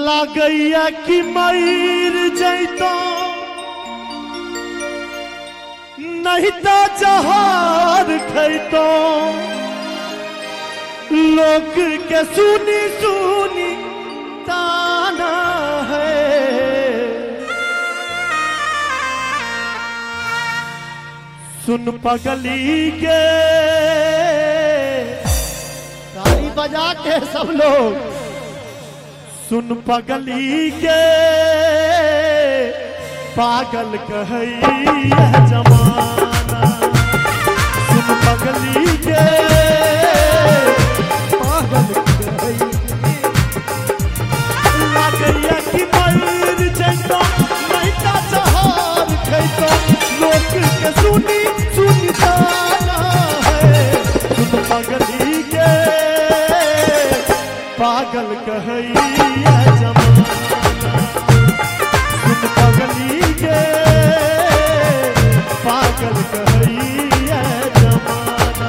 लागैया कि मर जैतो नहीं तो जहार खैतो लोग के सुनी सुनी ताना है। सुन पगली के ताली बजा के सब लोग, सुन पगली के पागल कहैया जमाना। सुन पगली के पागल कहैया लागैया कि मर जैतो नहीं तो जहार खैतो लोग के सुनी सुनी ताना है। सुन पगली के पागल कहैया जमाना। सुन पगली के पागल कहैया जमाना।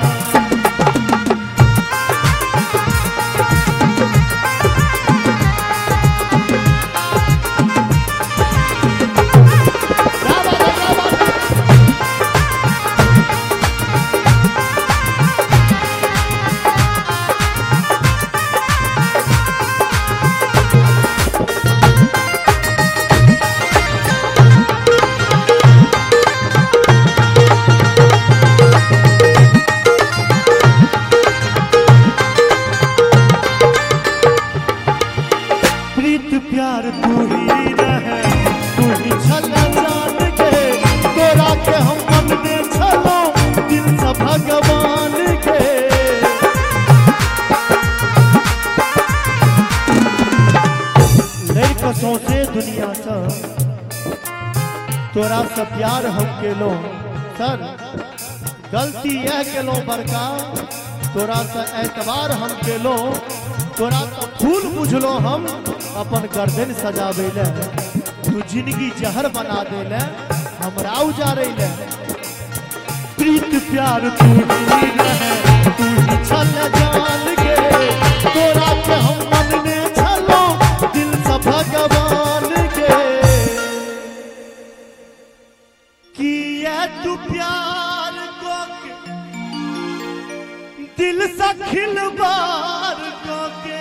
प्यार तू ही रहे तू ही छला जान के तोरा के हम मन में छलो दिल से भगवान के। नहीं कसों से दुनिया से तोरा से प्यार हम केलो सर गलती यह केलो बड़का तोरा से एतबार हम केलो तोरा तो फूल बुझलो हम अपन गर्दन सजावे ले तू जिंदगी जहर बना दे ले हमरा उजारे ले। प्रीत प्यार तू ही रहे तू ही छल जान के तोरा के हम मन में छलो दिल से भगवान के। किया तू प्यार को दिल से खिलवार को के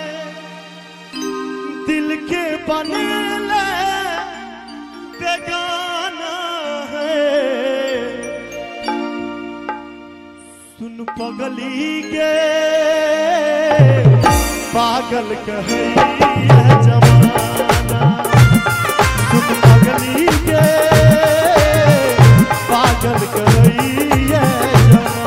दिल के बनेले बेगाना है। सुन पगली के पागल कहैया जमाना। सुन पगली के पागल कहैया जमाना।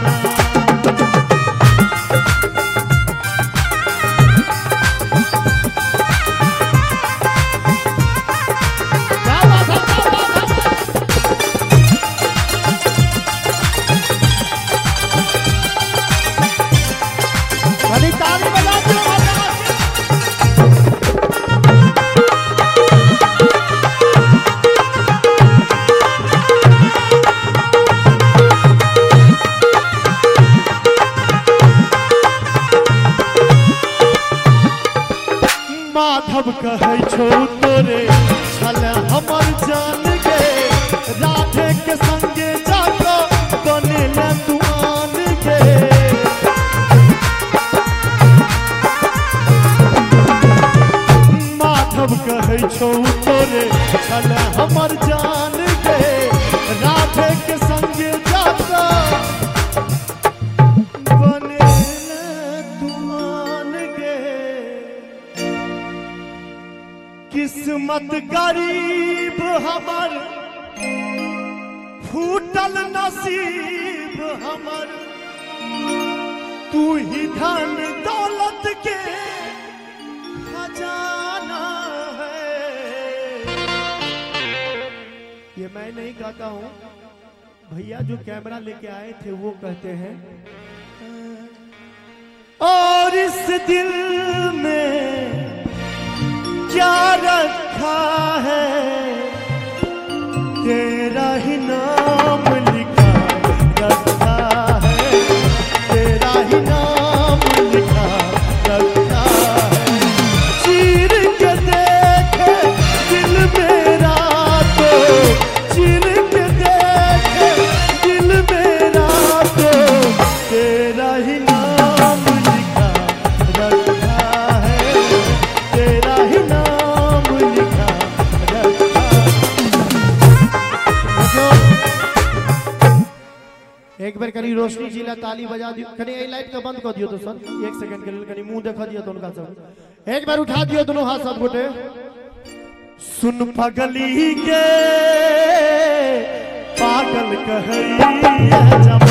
माधव कहै छौ तोरे छल हमर जान के राधे के संगे जाको बनेला तू आन के। माधव कहै छौ तोरे छल हमर जान के राधे के संगे जाको किस्मत गरीब हमर फूटल नसीब हमर तू ही धन दौलत के खजाना है। ये मैं नहीं कहता हूँ भैया जो कैमरा लेके आए थे वो कहते हैं। और इस दिल में क्या रखा है तेरा ही नाम लिखा रखा है तेरा ही नाम लिखा रखा है। चीर के दे कनी रोशनी जिला ताली बजा दियो, कनी ए लाइट का बंद कर दियो तो सर 1 सेकंड के लिए, कनी मुंह देखा दियो तो उनका सब एक बार उठा दियो दोनों हाथ सब गोटे। सुन पगली के पागल कहई